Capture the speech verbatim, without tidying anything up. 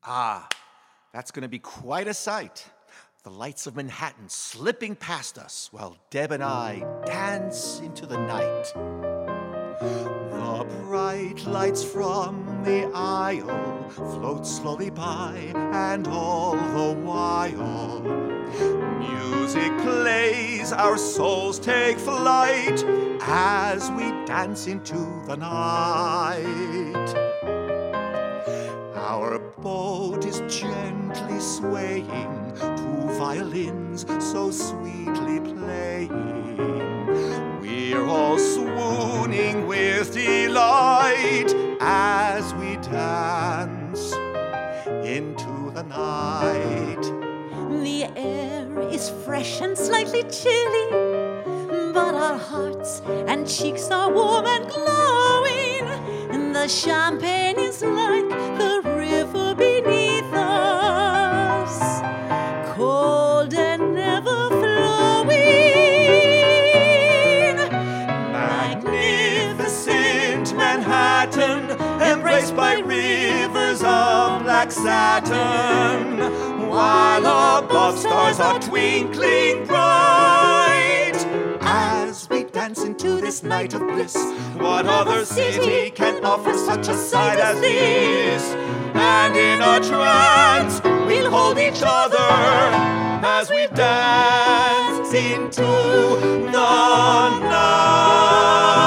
Ah, that's going to be quite a sight. The lights of Manhattan slipping past us while Deb and I dance into the night. The bright lights from the aisle float slowly by, and all the while music plays, our souls take flight as we dance into the night. Our boat is gently swaying, two violins so sweetly playing. We're all swooning with delight as we dance into the night. The air is fresh and slightly chilly, but our hearts and cheeks are warm and glowing. And the champagne is like the river beneath us, cold and never flowing. Magnificent Manhattan, embraced by rivers of black satin, while above stars are twinkling bright. As we dance into this night of bliss, what other city can offer such a sight as this? And in a trance, we'll hold each other as we dance into the night.